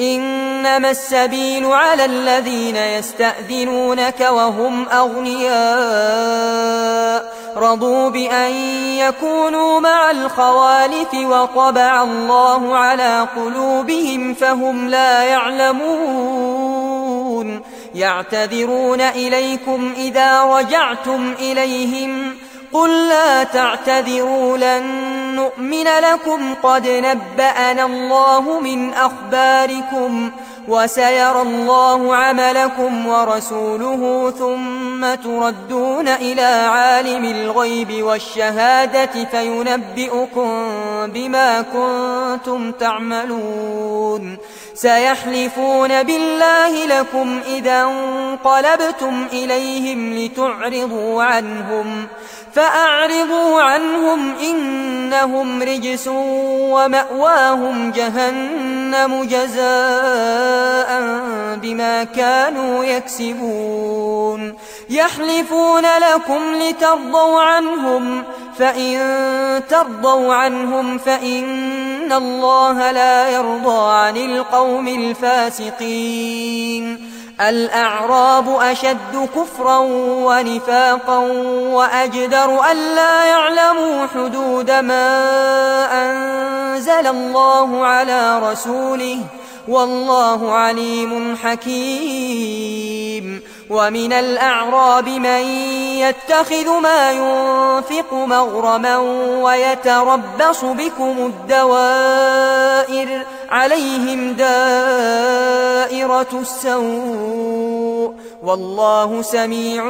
إنما السبيل على الذين يستأذنونك وهم أغنياء رضوا بأن يكونوا مع الخوالف وطبع الله على قلوبهم فهم لا يعلمون يعتذرون إليكم إذا رجعتم إليهم قل لا تعتذروا لن نؤمن لكم قد نبأنا الله من أخباركم وسيرى الله عملكم ورسوله ثم تردون إلى عالم الغيب والشهادة فينبئكم بما كنتم تعملون سيحلفون بالله لكم إذا انقلبتم إليهم لتعرضوا عنهم فأعرضوا عنهم إنهم رجس ومأواهم جهنم جزاء بما كانوا يكسبون يحلفون لكم لترضوا عنهم فإن ترضوا عنهم فإن الله لا يرضى عن القوم الفاسقين الأعراب أشد كفرا ونفاقا وأجدر ألا يعلموا حدود ما أنزل الله على رسوله والله عليم حكيم ومن الأعراب من يتخذ ما ينفق مغرما ويتربص بكم الدوائر عليهم دائرة السوء والله سميع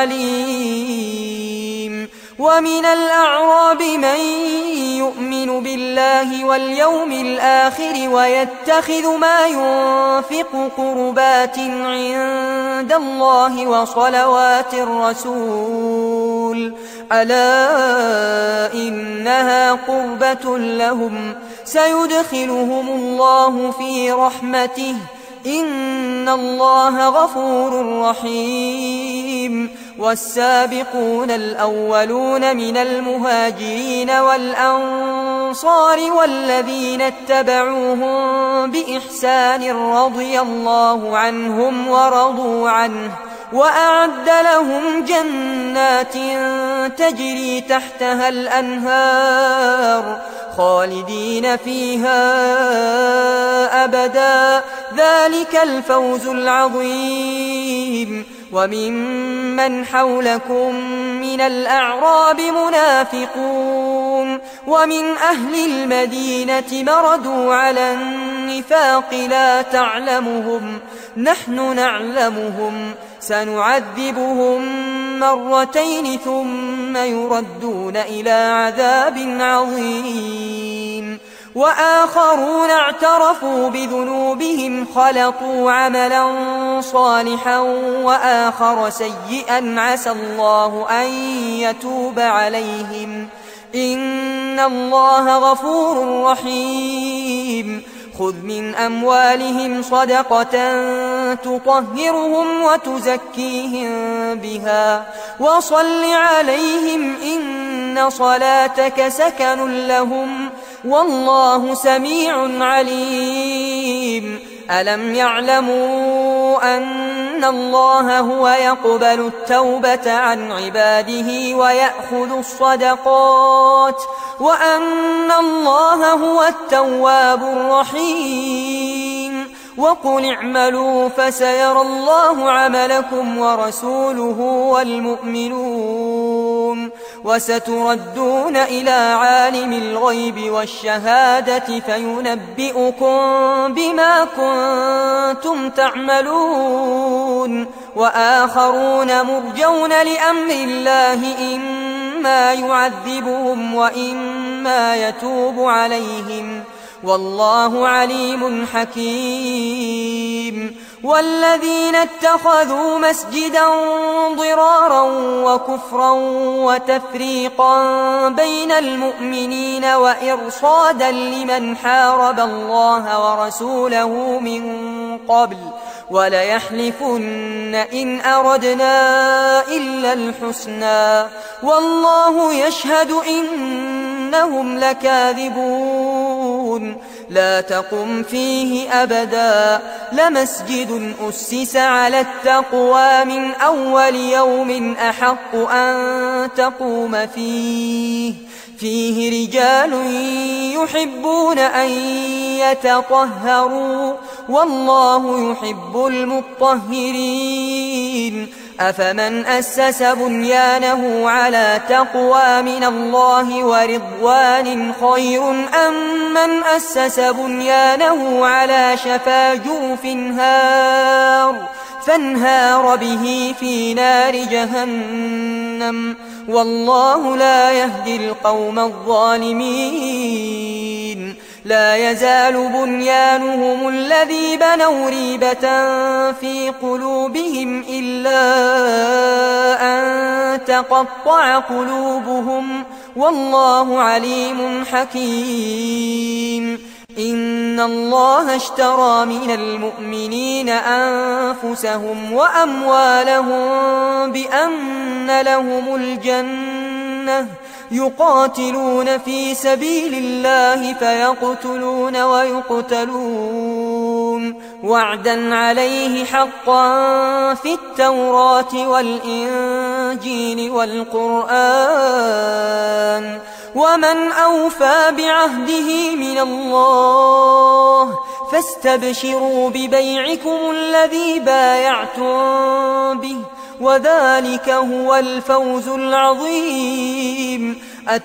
عليم ومن الأعراب من يؤمن بالله واليوم الآخر ويتخذ ما ينفق قربات عند الله وصلوات الرسول ألا إنها قربة لهم سيدخلهم الله في رحمته إن الله غفور رحيم والسابقون الأولون من المهاجرين والأنصار والذين اتبعوهم بإحسان رضي الله عنهم ورضوا عنه وأعد لهم جنات تجري تحتها الأنهار خالدين فيها أبدا ذلك الفوز العظيم وممن حولكم من الأعراب منافقون ومن أهل المدينة مردوا على النفاق لا تعلمهم نحن نعلمهم سنعذبهم مرتين ثم يردون إلى عذاب عظيم وآخرون اعترفوا بذنوبهم خلطوا عملا صالحا وآخر سيئا عسى الله أن يتوب عليهم إن الله غفور رحيم خذ من أموالهم صدقة تطهرهم وتزكيهم بها وصل عليهم إن صلاتك سكن لهم والله سميع عليم ألم يعلموا أن الله هو يقبل التوبة عن عباده ويأخذ الصدقات وأن الله هو التواب الرحيم وقل اعملوا فسيرى الله عملكم ورسوله والمؤمنون وستردون إلى عالم الغيب والشهادة فينبئكم بما كنتم تعملون وآخرون مرجون لأمر الله إما يعذبهم وإما يتوب عليهم والله عليم حكيم والذين اتخذوا مسجدا ضرارا وكفرا وتفريقا بين المؤمنين وإرصادا لمن حارب الله ورسوله من قبل وليحلفن إن أردنا إلا الحسنى والله يشهد إنهم لكاذبون لا تقم فيه أبدا لمسجد أسس على التقوى من أول يوم أحق أن تقوم فيه رجال يحبون أن يتطهروا والله يحب المطهرين أفمن أسس بنيانه على تقوى من الله ورضوان خير أم من أسس بنيانه على شفا جرف فانهار به في نار جهنم والله لا يهدي القوم الظالمين لا يزال بنيانهم الذي بنوا ريبة في قلوبهم إلا أن تقطع قلوبهم والله عليم حكيم إن الله اشترى من المؤمنين أنفسهم وأموالهم بأن لهم الجنة يقاتلون في سبيل الله فيقتلون ويقتلون وعدا عليه حقا في التوراة والإنجيل والقرآن ومن أوفى بعهده من الله فاستبشروا ببيعكم الذي بايعتم به وذلك هو الفوز العظيم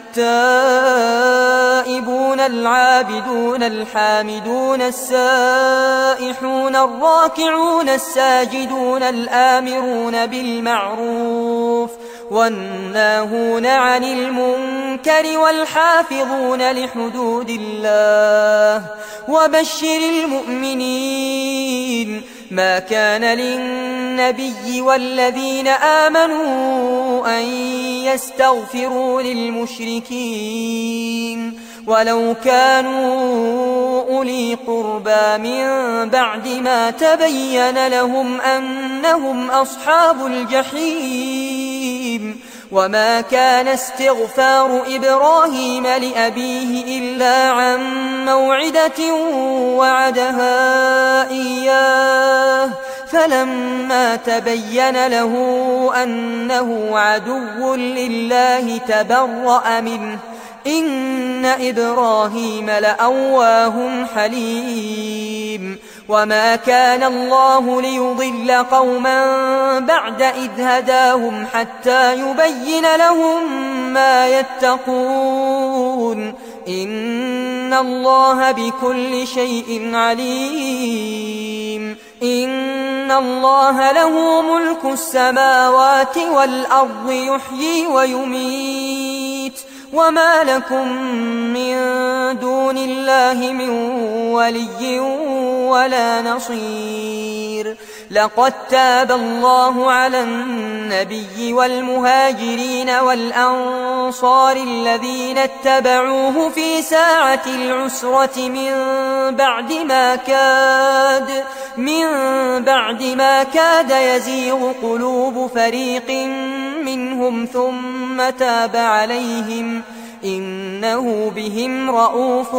التائبون العابدون الحامدون السائحون الراكعون الساجدون الآمرون بالمعروف والناهون عن المنكر والحافظون لحدود الله وبشر المؤمنين ما كان للنبي والذين آمنوا أن يستغفروا للمشركين ولو كانوا أولي قربى من بعد ما تبين لهم أنهم أصحاب الجحيم وما كان استغفار إبراهيم لأبيه إلا عن موعدة وعدها إياه فلما تبين له أنه عدو لله تبرأ منه إن إبراهيم لأواه حليم وما كان الله ليضل قوما بعد إذ هداهم حتى يبين لهم ما يتقون إن الله بكل شيء عليم إن الله له ملك السماوات والأرض يحيي ويميت وما لكم من دون الله من ولي ولا نصير لقد تاب الله على النبي والمهاجرين والأنصار الذين اتبعوه في ساعة العسرة من بعد ما كاد يزيغ قلوب فريق منهم ثم تاب عليهم إنه بهم رءوف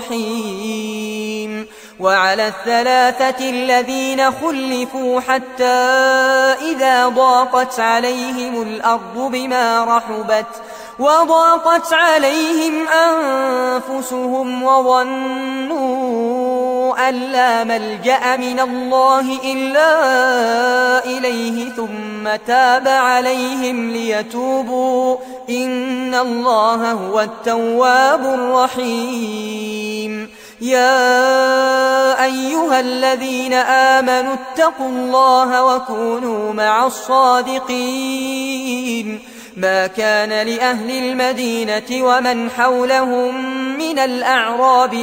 رحيم وعلى الثلاثة الذين خلفوا حتى إذا ضاقت عليهم الأرض بما رحبت وضاقت عليهم أنفسهم وظنوا أن لا ملجأ من الله إلا إليه ثم تاب عليهم ليتوبوا إن الله هو التواب الرحيم يا أيها الذين آمنوا اتقوا الله وكونوا مع الصادقين ما كان لأهل المدينة ومن حولهم من الأعراب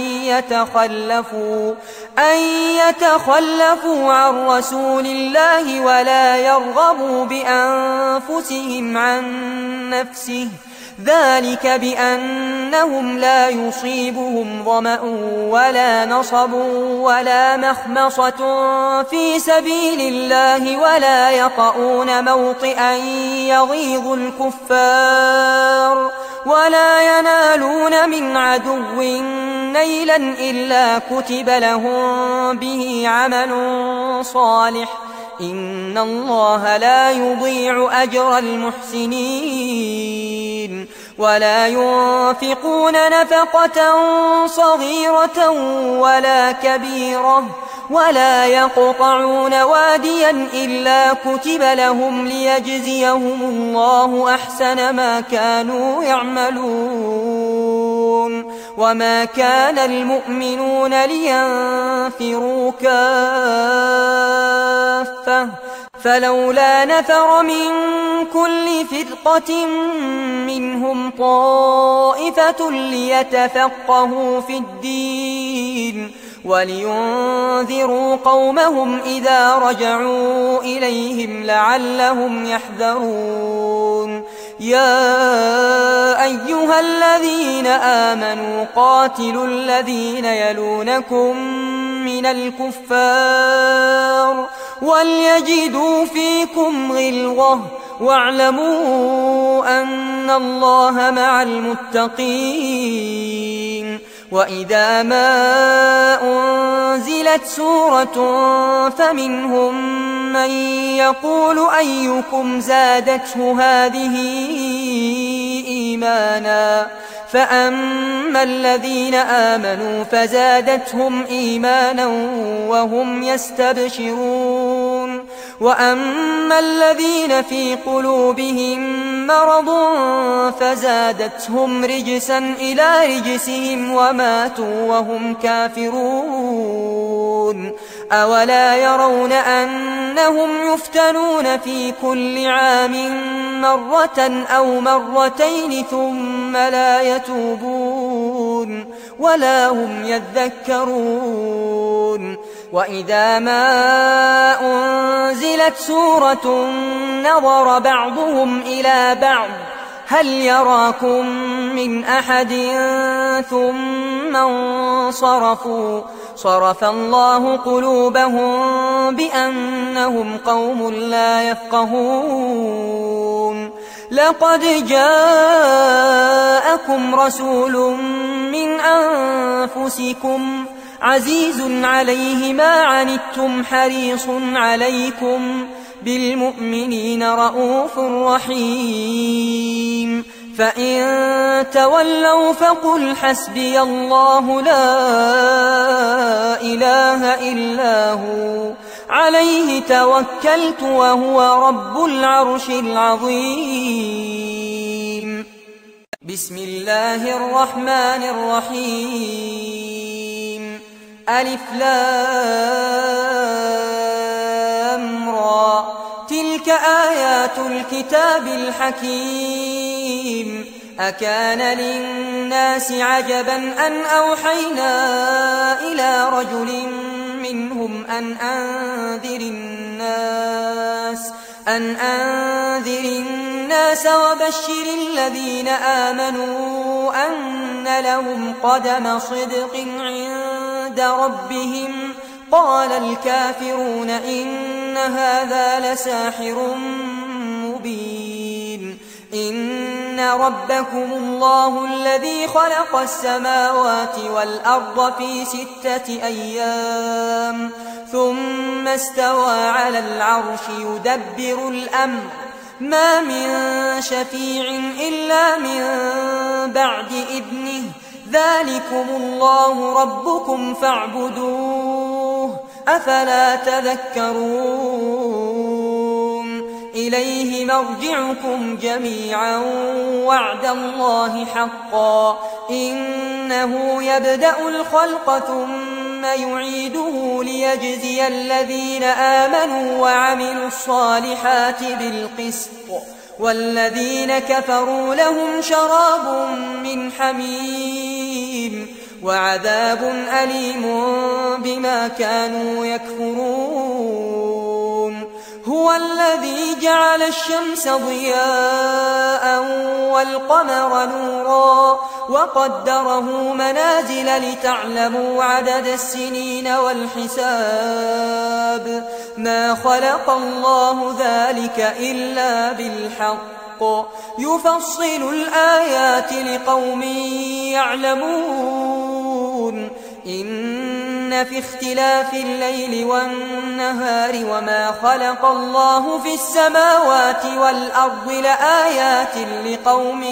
أن يتخلفوا عن رسول الله ولا يرغبوا بأنفسهم عن نفسه ذلك بأنهم لا يصيبهم ظمأ ولا نصب ولا مخمصة في سبيل الله ولا يطؤون موطئا يغيظ الكفار ولا ينالون من عدو نيلا إلا كتب لهم به عمل صالح إن الله لا يضيع أجر المحسنين ولا ينفقون نفقة صغيرة ولا كبيرة ولا يقطعون واديا إلا كتب لهم ليجزيهم الله أحسن ما كانوا يعملون وما كان المؤمنون لينفروا كافة فلولا نفر من كل فرقة منهم طائفة ليتفقهوا في الدين ولينذروا قومهم إذا رجعوا إليهم لعلهم يحذرون يا أيها الذين آمنوا قاتلوا الذين يلونكم من الكفار وليجدوا فيكم غلظة واعلموا أن الله مع المتقين وإذا ما أنزلت سورة فمنهم من يقول أيكم زادته هذه إيمانا فأما الذين آمنوا فزادتهم إيمانا وهم يستبشرون وأما الذين في قلوبهم مرض فزادتهم رجسا إلى رجسهم وماتوا وهم كافرون أولا يرون أنهم يفتنون في كل عام مرة أو مرتين ثم لا يتوبون ولا هم يذكرون وإذا ما أنزلت سورة نظر بعضهم إلى بعض هل يراكم من أحد ثم انصرفوا صرف الله قلوبهم بأنهم قوم لا يفقهون لقد جاءكم رسول من أنفسكم عزيز عليه ما عنتم حريص عليكم بالمؤمنين رؤوف رحيم فإن تولوا فقل حسبي الله لا إله إلا هو عليه توكلت وهو رب العرش العظيم بسم الله الرحمن الرحيم ألف لام را تلك آيات الكتاب الحكيم أكان للناس عجبا أن أوحينا إلى رجل منهم أن أنذر الناس وبشر الذين آمنوا أن لهم قدم صدق عند ربهم قال الكافرون إن هذا لساحر مبين إن ربكم الله الذي خلق السماوات والأرض في 6 أيام ثم استوى على العرش يدبر الأمر ما من شفيع إلا من بعد إذنه ذلكم الله ربكم فاعبدوه أفلا تذكرون إليه مرجعكم جميعا وعد الله حقا إنه يبدأ الخلق ثم يعيده ليجزي الذين آمنوا وعملوا الصالحات بالقسط والذين كفروا لهم شراب من حميم وعذاب أليم بما كانوا يكفرون هو الذي جعل الشمس ضياء والقمر نورا وقدره منازل لتعلموا عدد السنين والحساب ما خلق الله ذلك إلا بالحق يفصل الآيات لقوم يعلمون إن في اختلاف الليل والنهار وما خلق الله في السماوات والأرض لآيات لقوم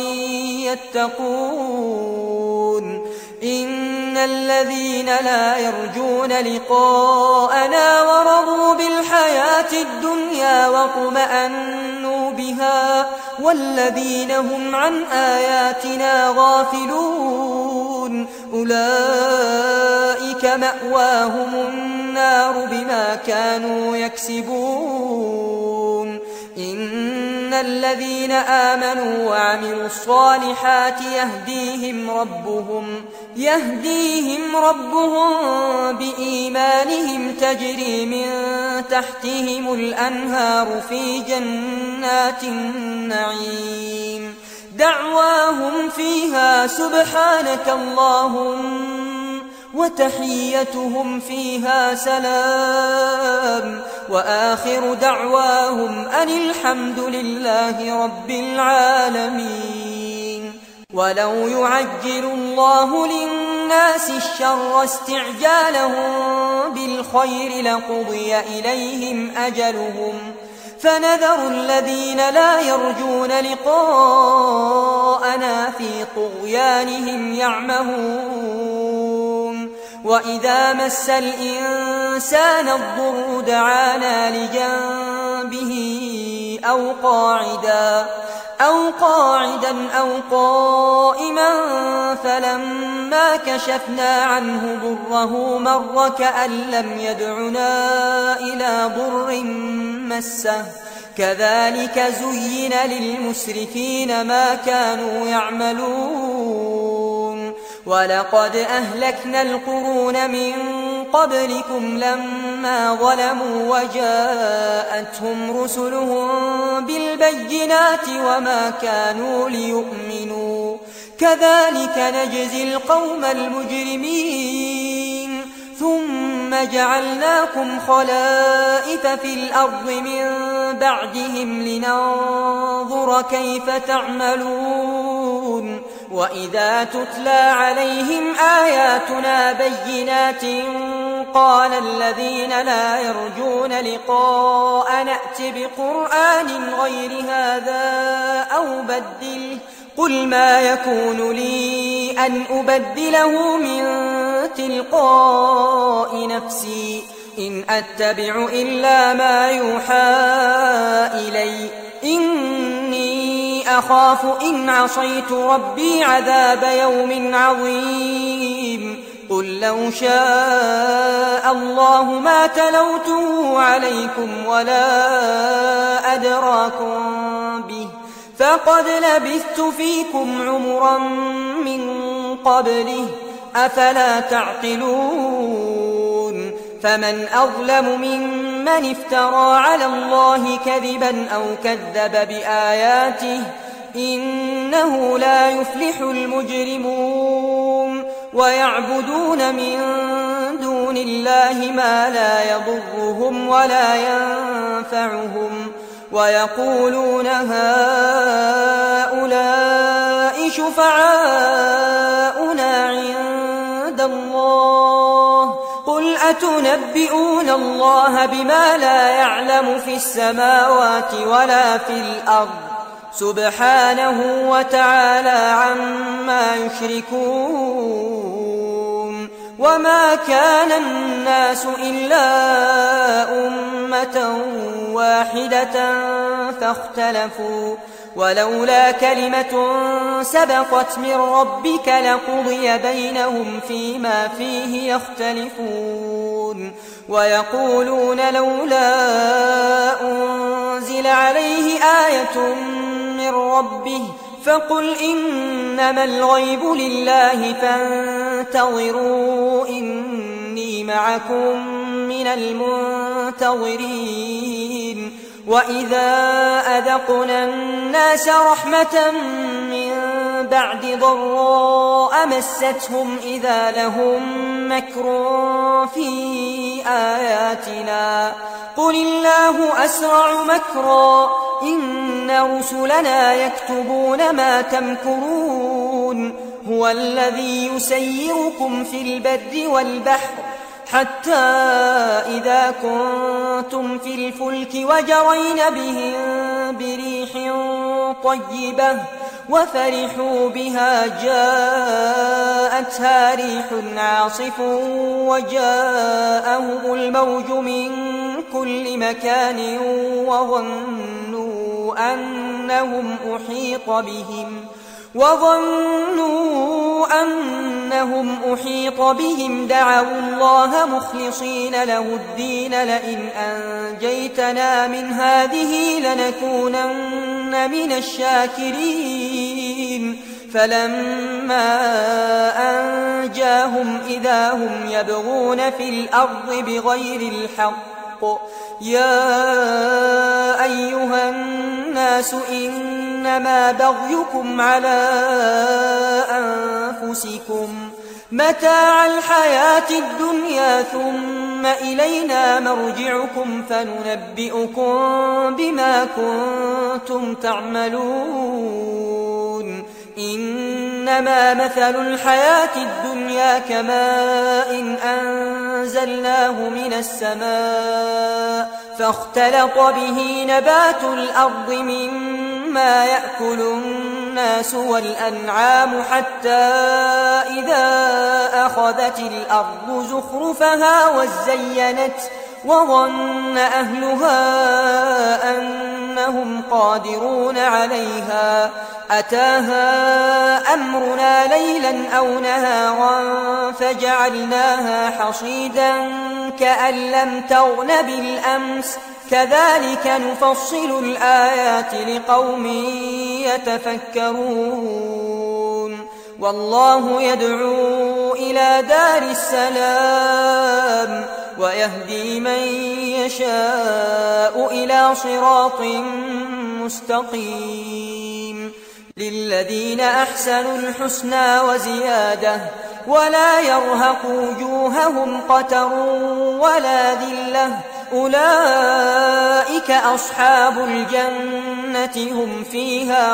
يتقون إن الذين لا يرجون لقاءنا ورضوا بالحياة الدنيا واطمأنوا بها والذين هم عن آياتنا غافلون أولئك مأواهم النار بما كانوا يكسبون إن الذين آمنوا وعملوا الصالحات يهديهم ربهم بإيمانهم تجري من تحتهم الأنهار في جنات النعيم دعواهم فيها سبحانك اللهم وتحيتهم فيها سلام وآخر دعواهم أن الحمد لله رب العالمين. ولو يعجل الله للناس الشر استعجالهم بالخير لقضي إليهم أجلهم فنذر الذين لا يرجون لقاءنا في طغيانهم يعمهون وإذا مس الإنسان الضر دعانا لجنبه أو قاعدا أو قائما فلما كشفنا عنه ضره مر كأن لم يدعنا إلى ضر مسه كذلك زين للمسرفين ما كانوا يعملون ولقد أهلكنا القرون من قبلكم لما ظلموا وجاءتهم رسلهم بالبينات وما كانوا ليؤمنوا كذلك نجزي القوم المجرمين ثم جعلناكم خلائف في الأرض من بعدهم لننظر كيف تعملون وإذا تتلى عليهم آياتنا بينات قال الذين لا يرجون لقاء نأت بقرآن غير هذا أو بدله قل ما يكون لي أن أبدله من تلقاء نفسي إن أتبع إلا ما يوحى إلي إني أخاف إن عصيت ربي عذاب يوم عظيم قل لو شاء الله ما تلوته عليكم ولا أدراكم به فقد لبثت فيكم عمرا من قبله أفلا تعقلون فمن أظلم ممن افترى على الله كذبا أو كذب بآياته إنه لا يفلح المجرمون ويعبدون من دون الله ما لا يضرهم ولا ينفعهم ويقولون هؤلاء شفعاؤنا عند الله قل أتنبئون الله بما لا يعلم في السماوات ولا في الأرض سبحانه وتعالى عما يشركون وما كان الناس إلا أمة واحدة فاختلفوا ولولا كلمة سبقت من ربك لقضي بينهم فيما فيه يختلفون ويقولون لولا أنزل عليه آية من ربه فقل إنما الغيب لله فانتظروا إني معكم من المنتظرين وإذا أذقنا الناس رحمة من بعد ضراء مستهم إذا لهم مكر في آياتنا قل الله أسرع مكرا إن رسلنا يكتبون ما تمكرون هو الذي يسيركم في البر والبحر حتى إذا كنتم في الفلك وجرين بهم بريح طيبة وفرحوا بها جاءتها ريح عاصف وجاءهم الموج من كل مكان وظنوا أنهم أحيط بهم دعوا الله مخلصين له الدين لئن أنجيتنا من هذه لنكونن من الشاكرين فلما أنجاهم إذا هم يبغون في الأرض بغير الحق يا أيها الناس إنما بغيكم على أنفسكم متاع الحياة الدنيا ثم إلينا مرجعكم فننبئكم بما كنتم تعملون إنما مثل الحياة الدنيا كماء أنزلناه من السماء فاختلط به نبات الأرض مما يأكل الناس والأنعام حتى إذا أخذت الأرض زخرفها وزينت وظن أهلها أنهم قادرون عليها أتاها أمرنا ليلا أو نهارا فجعلناها حصيدا كأن لم تغن بالأمس كذلك نفصل الآيات لقوم يتفكرون والله يدعو إلى دار السلام ويهدي من يشاء إلى صراط مستقيم للذين أحسنوا الحسنى وزيادة ولا يرهق وجوههم قتر ولا ذلة أولئك أصحاب الجنة هم فيها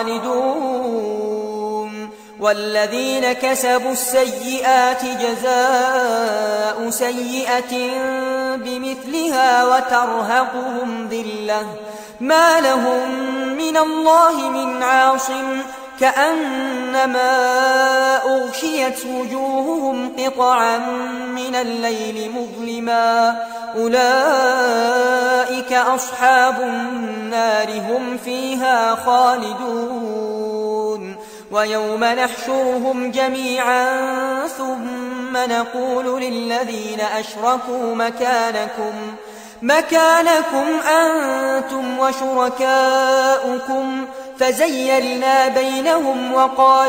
خالدون والذين كسبوا السيئات جزاء سيئة بمثلها وترهقهم ذلة ما لهم من الله من عاصم كأنما أغشيت وجوههم قطعا من الليل مظلما أولئك أصحاب النار هم فيها خالدون ويوم نحشرهم جميعا ثم نقول للذين أشركوا مكانكم أنتم وشركاؤكم فزيلنا بينهم وقال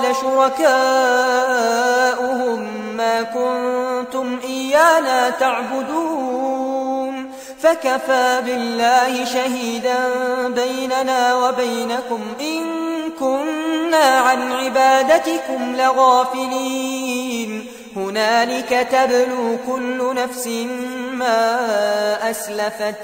شركاؤهم ما كنتم إيانا تعبدون فكفى بالله شهيدا بيننا وبينكم إن كنا عن عبادتكم لغافلين هنالك تبلو كل نفس ما أسلفت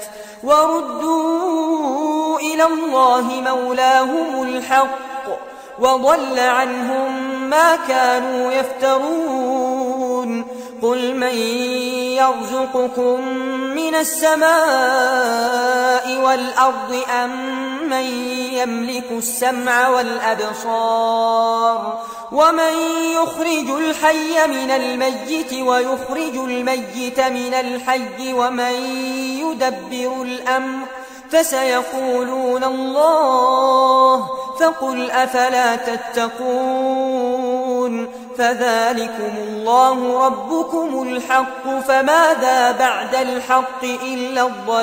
وردوا إلى الله مولاهم الحق وضل عنهم ما كانوا يفترون قل من يرزقكم من السماء والأرض أم من يملك السمع والأبصار ومن يخرج الحي من الميت ويخرج الميت من الحي ومن يدبر الأمر فسيقولون الله فقل أفلا تتقون فذلكم الله ربكم الحق فماذا بعد الحق إلا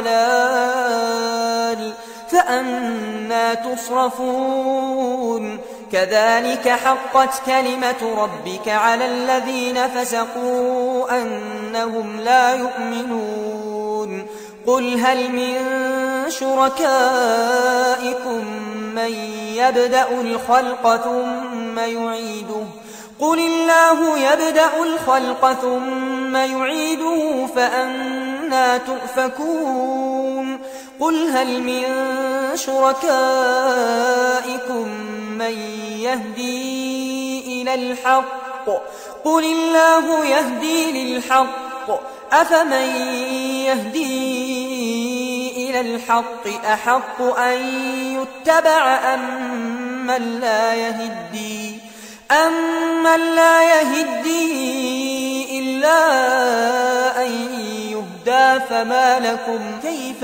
الضلال فأنى تصرفون كذلك حقت كلمة ربك على الذين فسقوا أنهم لا يؤمنون قل هل من شركائكم من يبدأ الخلق ثم يعيده قل الله يبدأ الخلق ثم يعيده فأنى تؤفكون قل هل من شركائكم من يهدي إلى الحق قل الله يهدي للحق أفمن يهدي إلى الحق أحق أن يتبع أمن لا يهدي إلا أن يهدى فما لكم كيف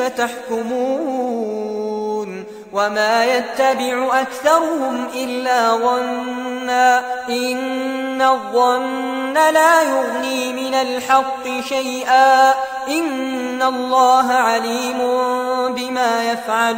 تحكمون وما يتبع أكثرهم إلا ظنا إن الظن لا يغني من الحق شيئا إن الله عليم بما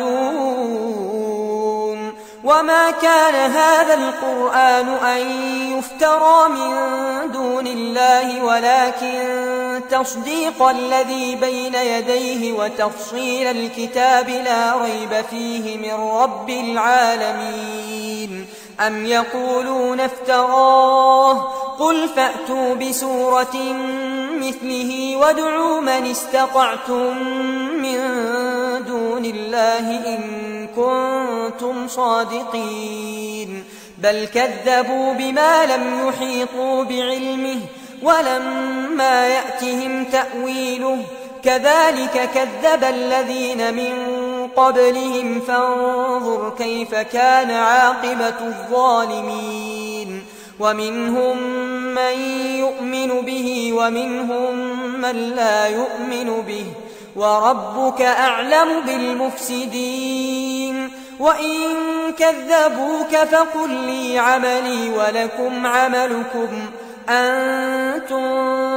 يفعلون وما كان هذا القرآن أن يفترى من دون الله ولكن تصديق الذي بين يديه وتفصيل الكتاب لا ريب فيه من رب العالمين أم يقولون افتراه قل فأتوا بسورة مثله وادعوا من استطعتم من دون الله إن كنتم صادقين بل كذبوا بما لم يحيطوا بعلمه ولما يأتهم تأويله كذلك كذب الذين من قبلهم فانظر كيف كان عاقبة الظالمين ومنهم من يؤمن به ومنهم من لا يؤمن به وربك أعلم بالمفسدين وإن كذبوك فقل لي عملي ولكم عملكم أنتم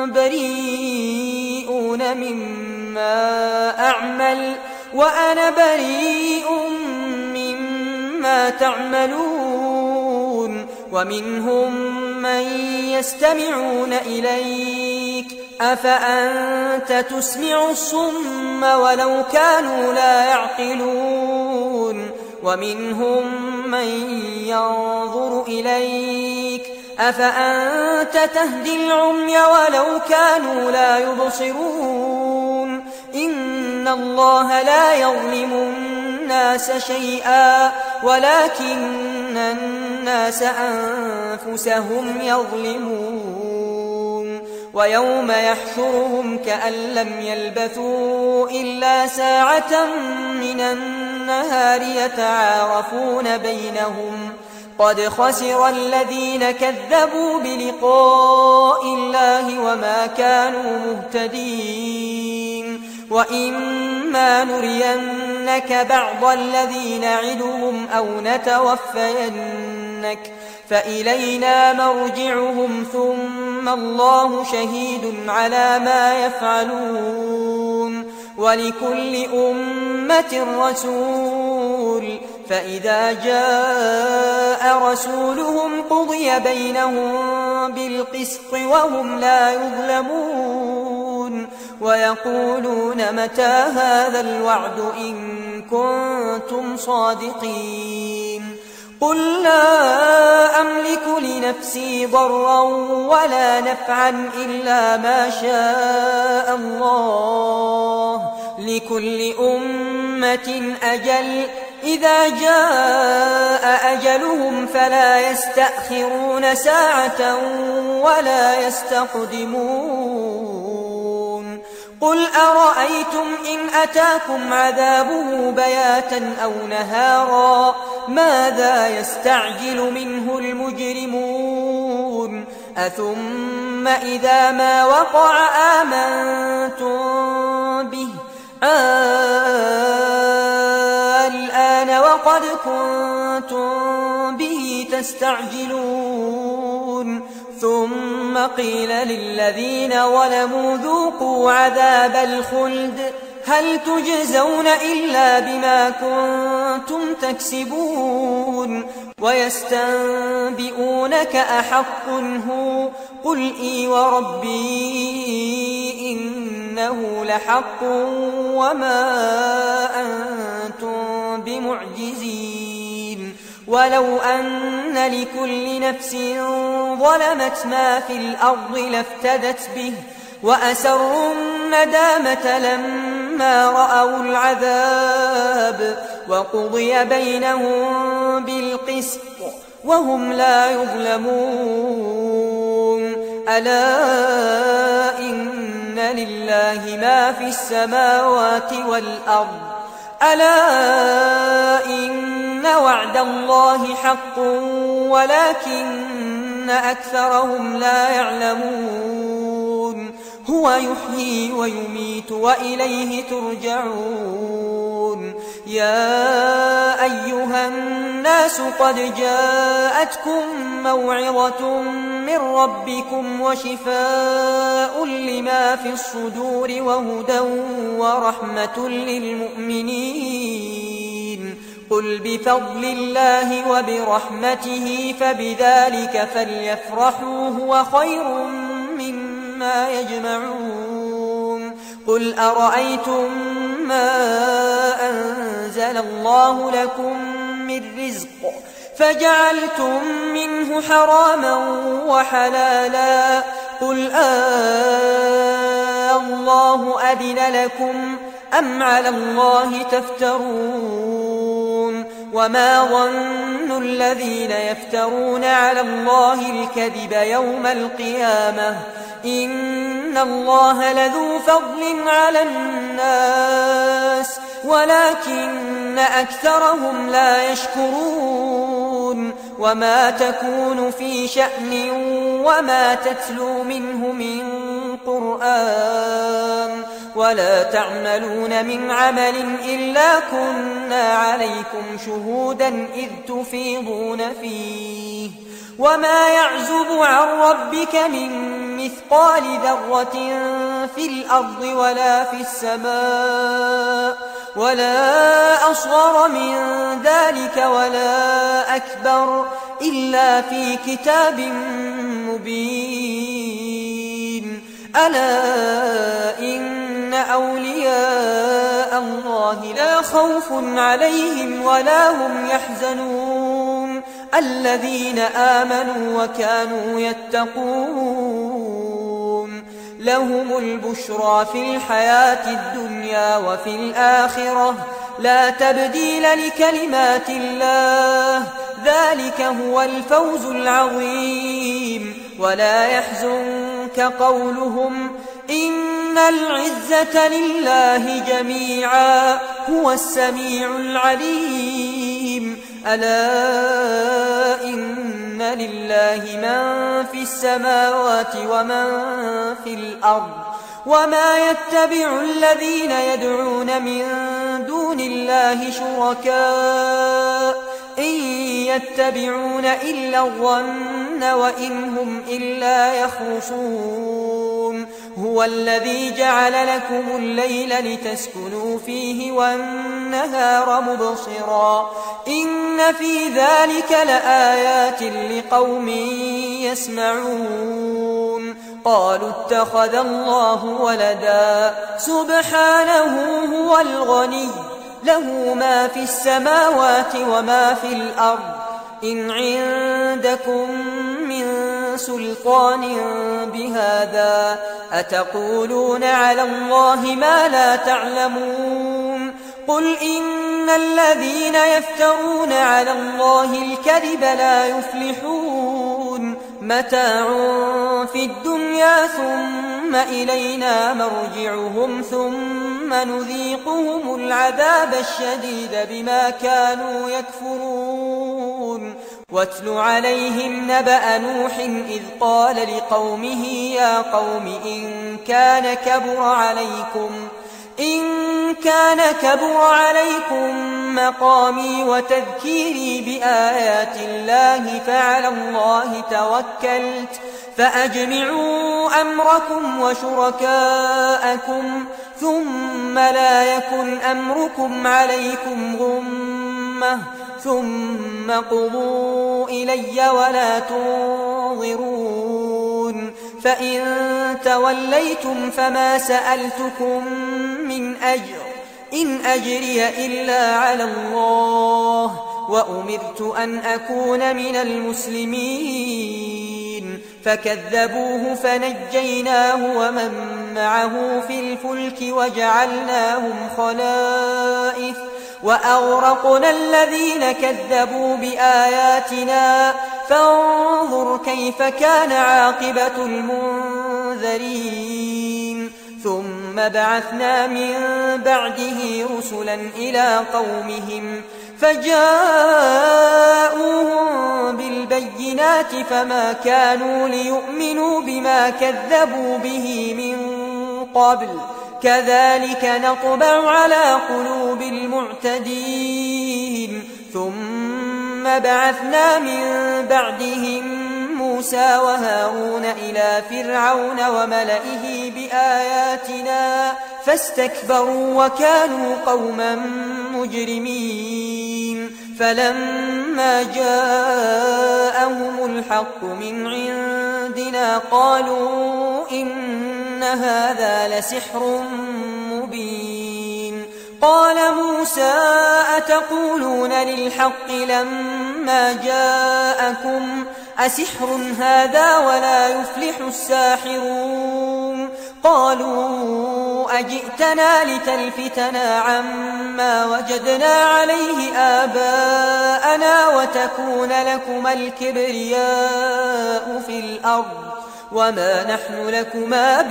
بريئون مما أعمل وأنا بريء مما تعملون ومنهم من يستمعون إليك أفأنت تسمع الصم ولو كانوا لا يعقلون ومنهم من ينظر إليك أفأنت تهدي العمي ولو كانوا لا يبصرون إن الله لا يظلم الناس شيئا ولكن الناس أنفسهم يظلمون ويوم يحشرهم كأن لم يلبثوا إلا ساعة من النهار يتعارفون بينهم قد خسر الذين كذبوا بلقاء الله وما كانوا مهتدين وإما نرينك بعض الذي نعدهم أو نتوفينك فإلينا مرجعهم ثم الله شهيد على ما يفعلون ولكل أمة رسول فإذا جاء رسولهم قضي بينهم بالقسط وهم لا يظلمون ويقولون متى هذا الوعد إن كنتم صادقين قل لا أملك لنفسي ضرا ولا نفعا إلا ما شاء الله لكل أمة أجل إذا جاء أجلهم فلا يستأخرون ساعة ولا يستقدمون قل أرأيتم إن أتاكم عذابه بياتا أو نهارا ماذا يستعجل منه المجرمون أثم إذا ما وقع آمنتم به الآن وقد كنتم به تستعجلون ثم قيل للذين ظلموا ذوقوا عذاب الخلد هل تجزون إلا بما كنتم تكسبون ويستنبئونك أحق هو قل إي وربي إنه لحق وما أنتم بمعجزين ولو أن لكل نفس ظلمت ما في الأرض لافتدت به وأسروا الندامة لما رأوا العذاب وقضي بينهم بالقسط وهم لا يظلمون ألا إن لله ما في السماوات والأرض ألا إن وعد الله حق ولكن أكثرهم لا يعلمون هو يحيي ويميت وإليه ترجعون يا أيها الناس قد جاءتكم موعظة من ربكم وشفاء لما في الصدور وهدى ورحمة للمؤمنين قل بفضل الله وبرحمته فبذلك فليفرحوا هو خير مما يجمعون قل أرأيتم ما أنزل الله لكم من رزق فجعلتم منه حراما وحلالا قل الله أذن لكم أم على الله تفترون وما ظن الذين يفترون على الله الكذب يوم القيامة إن الله لذو فضل على الناس ولكن أكثرهم لا يشكرون وما تكون في شأن وما تتلو منه من قرآن ولا تعملون من عمل إلا كنا عليكم شهودا إذ تفيضون فيه وما يعزب عن ربك من مثقال ذرة في الأرض ولا في السماء ولا أصغر من ذلك ولا أكبر إلا في كتاب مبين ألا إن أولياء الله لا خوف عليهم ولا هم يحزنون الذين آمنوا وكانوا يتقون لهم البشرى في الحياة الدنيا وفي الآخرة لا تبديل لكلمات الله ذلك هو الفوز العظيم ولا يحزنك قولهم إن العزة لله جميعا هو السميع العليم ألا إن لله من في السماوات ومن في الأرض وما يتبع الذين يدعون من دون الله شركاء إن يتبعون إلا الظن وإن هم إلا يخرصون هو الذي جعل لكم الليل لتسكنوا فيه والنهار مبصرا إن في ذلك لآيات لقوم يسمعون قالوا اتخذ الله ولدا سبحانه هو الغني له ما في السماوات وما في الأرض إن عندكم من سلطان بهذا أتقولون على الله ما لا تعلمون قل إن الذين يفترون على الله الكذب لا يفلحون متاع في الدنيا ثم إلينا مرجعهم ثم نذيقهم العذاب الشديد بما كانوا يكفرون واتل عليهم نبأ نوح إذ قال لقومه يا قوم إن كان كبر عليكم مقامي وتذكيري بآيات الله فعلى الله توكلت فأجمعوا أمركم وشركاءكم ثم لا يكن أمركم عليكم غمة ثم قضوا إلي ولا تنظرون فإن توليتم فما سألتكم من أجر إن أجري إلا على الله وأمرت أن أكون من المسلمين فكذبوه فنجيناه ومن معه في الفلك وجعلناهم خلائف وأغرقنا الذين كذبوا بآياتنا فانظر كيف كان عاقبة المنذرين ثم بعثنا من بعده رسلا إلى قومهم فجاءوهم بالبينات فما كانوا ليؤمنوا بما كذبوا به من قبل كذلك نطبع على قلوب المعتدين ثم بعثنا من بعدهم موسى وهارون إلى فرعون وملئه بآياتنا فاستكبروا وكانوا قوما مجرمين فلما جاءهم الحق من عندنا قالوا إن هذا لسحر مبين قال موسى أتقولون للحق لما جاءكم أسحر هذا ولا يفلح الساحرون قالوا أجئتنا لتلفتنا عما وجدنا عليه آباءنا وتكون لكما الكبرياء في الأرض وما نحن لكما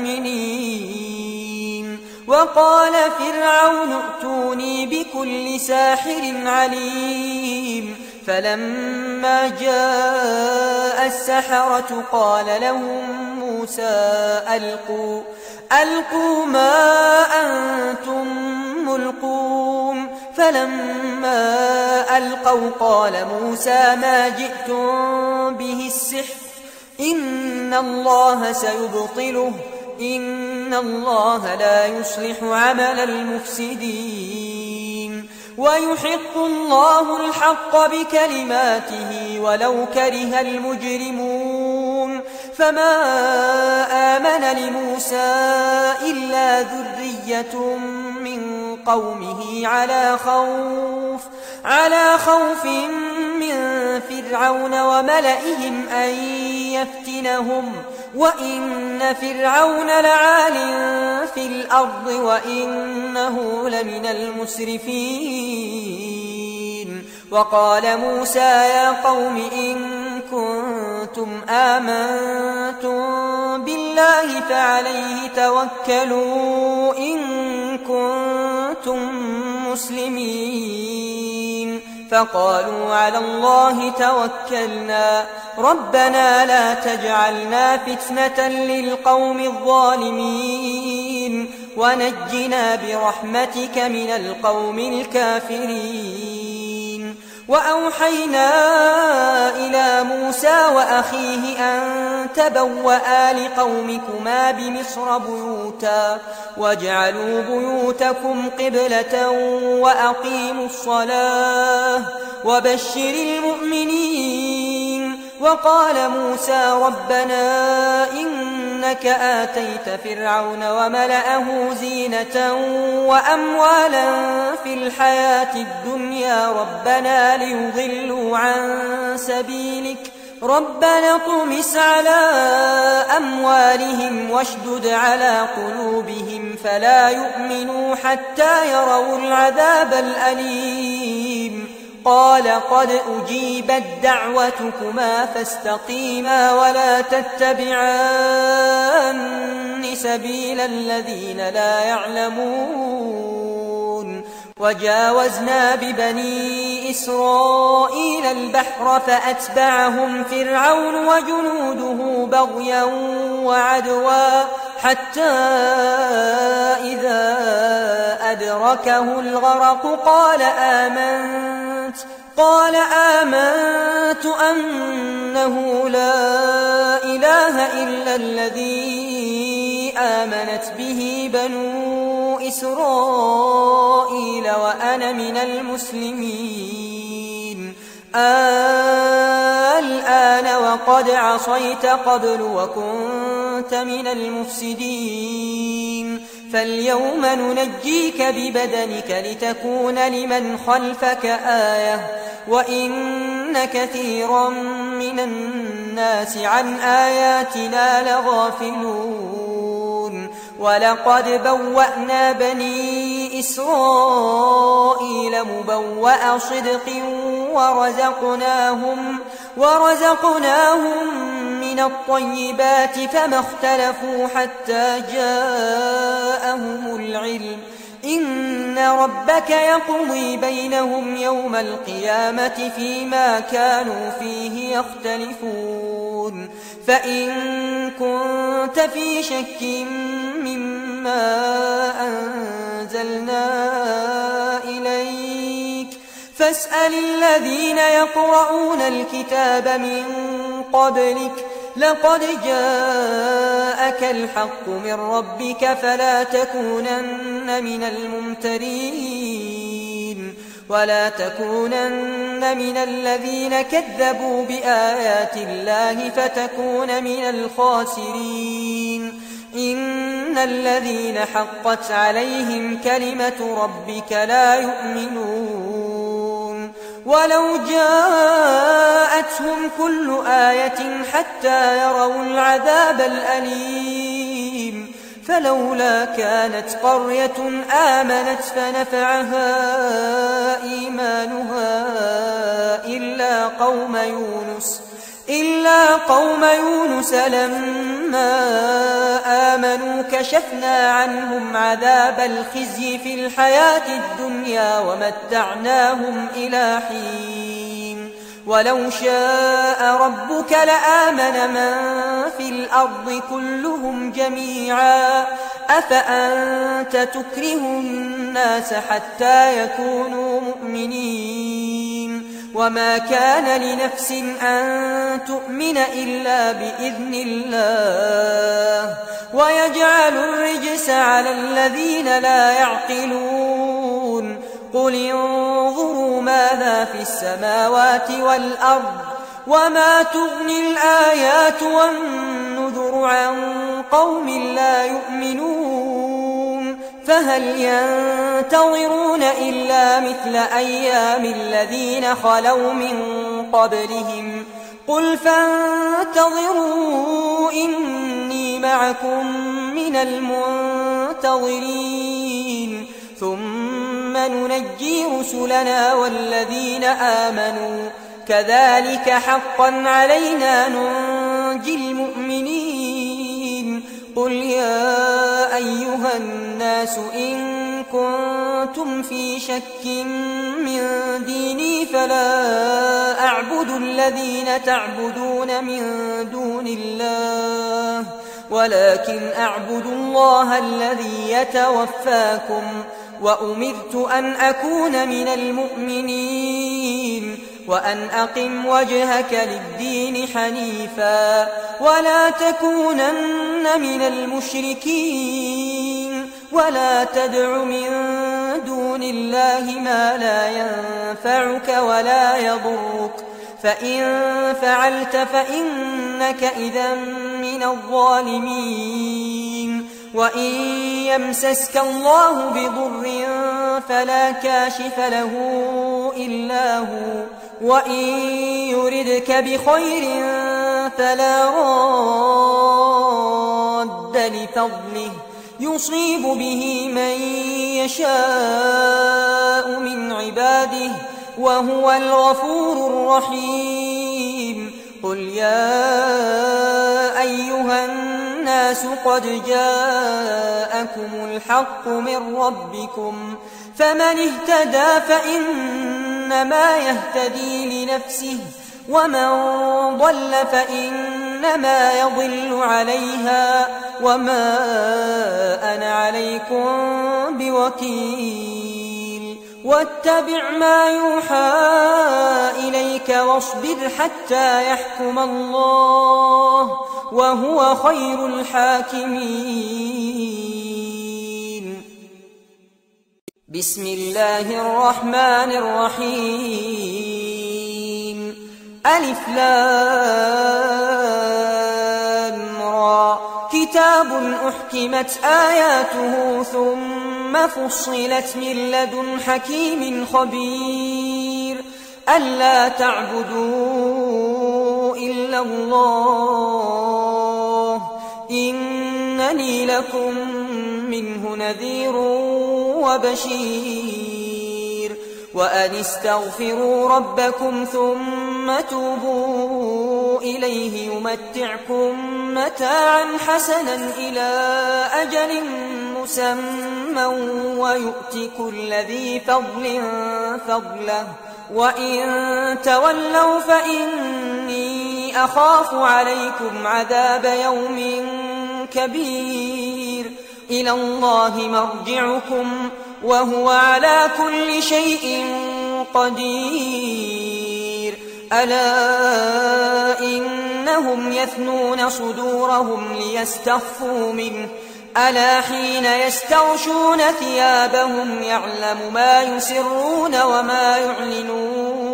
بمؤمنين وقال فرعون ائتوني بكل ساحر عليم فلما جاء السحرة قال لهم موسى ألقوا ما أنتم ملقون فلما ألقوا قال موسى ما جئتم به السحر إن الله سيبطله إن الله لا يصلح عمل المفسدين ويحق الله الحق بكلماته ولو كره المجرمون فما آمن لموسى إلا ذرية من قومه على خوف من فرعون وملئهم أن يفتنهم وإن فرعون لعال في الأرض وإنه لمن المسرفين وقال موسى يا قوم إن كنتم آمنتم بالله فعليه توكلوا إن كنتم مسلمين فقالوا على الله توكلنا ربنا لا تجعلنا فتنة للقوم الظالمين ونجنا برحمتك من القوم الكافرين وأوحينا إلى موسى وأخيه أن تبوأ لقومكما بمصر بيوتا واجعلوا بيوتكم قبلة وأقيموا الصلاة وبشر المؤمنين وقال موسى ربنا إنك آتيت فرعون وملأه زينة وأموالا في الحياة الدنيا ربنا ليضلوا عن سبيلك ربنا طمس على أموالهم واشدد على قلوبهم فلا يؤمنوا حتى يروا العذاب الأليم قال قد أجيبت دعوتكما فاستقيما ولا تتبعان سبيل الذين لا يعلمون وجاوزنا ببني إسرائيل البحر فأتبعهم فرعون وجنوده بغيا وعدوا حتى إذا أدركه الغرق قال آمنت أنه لا إله إلا الذي آمنت به بنو إسرائيل وأنا من المسلمين الآن وقد عصيت قبل وكنت من المفسدين فاليوم ننجيك ببدنك لتكون لمن خلفك آية وإن كثيرا من الناس عن آياتنا لغافلون ولقد بوأنا بني إسرائيل مبوأ صدق ورزقناهم من الطيبات فما اختلفوا حتى جاءهم العلم إن ربك يقضي بينهم يوم القيامة فيما كانوا فيه يختلفون فإن كنت في شك مما أنزلنا إليك فاسأل الذين يقرؤون الكتاب من قبلك لقد جاءك الحق من ربك فلا تكونن من الممترين ولا تكونن من الذين كذبوا بآيات الله فتكون من الخاسرين إن الذين حقت عليهم كلمة ربك لا يؤمنون ولو جاءتهم كل آية حتى يروا العذاب الأليم فلولا كانت قرية آمنت فنفعها إيمانها إلا قوم يونس لما آمنوا كشفنا عنهم عذاب الخزي في الحياة الدنيا ومتعناهم إلى حين ولو شاء ربك لآمن من في الأرض كلهم جميعا أفأنت تكره الناس حتى يكونوا مؤمنين وما كان لنفس أن تؤمن إلا بإذن الله ويجعل الرجس على الذين لا يعقلون قل انظروا ماذا في السماوات والأرض وما تغني الآيات والنذر عن قوم لا يؤمنون فهل ينتظرون إلا مثل أيام الذين خلوا من قبلهم قل فانتظروا إني معكم من المنتظرين ثم ننجي رسلنا والذين آمنوا كذلك حقا علينا ننجي المؤمنين قل يا أيها الناس إن كنتم في شك من ديني فلا أعبد الذين تعبدون من دون الله ولكن أعبد الله الذي يتوفاكم وأمرت أن أكون من المؤمنين وأن أقم وجهك للدين حنيفا ولا تكونن من المشركين ولا تدع من دون الله ما لا ينفعك ولا يضرك فإن فعلت فإنك إذا من الظالمين وإن يمسسك الله بضر فلا كاشف له إلا هو وإن يردك بخير فلا راد لفضله يصيب به من يشاء من عباده وهو الغفور الرحيم قل يا أيها الناس قد جاءكم الحق من ربكم فمن اهتدى فإنما يهتدي لنفسه ومن ضل فإنما يضل عليها وما أنا عليكم بوكيل واتبع ما يوحى إليك واصبر حتى يحكم الله وهو خير الحاكمين بسم الله الرحمن الرحيم ألف لام را كتاب أحكمت آياته ثم فصلت من لدن حكيم خبير ألا تعبدوا إلا الله إنني لكم منه نذير وبشير وأن استغفروا ربكم ثم توبوا إليه يمتعكم متاعا حسنا إلى أجل مسمى ويؤت كل ذي فضل فضله وإن تولوا فإني أخاف عليكم عذاب يوم كبير إلى الله مرجعكم وهو على كل شيء قدير ألا إنهم يثنون صدورهم ليستخفوا منه ألا حين يستغشون ثيابهم يعلم ما يسرون وما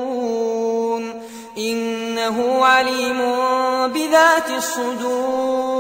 يعلنون إنه عليم بذات الصدور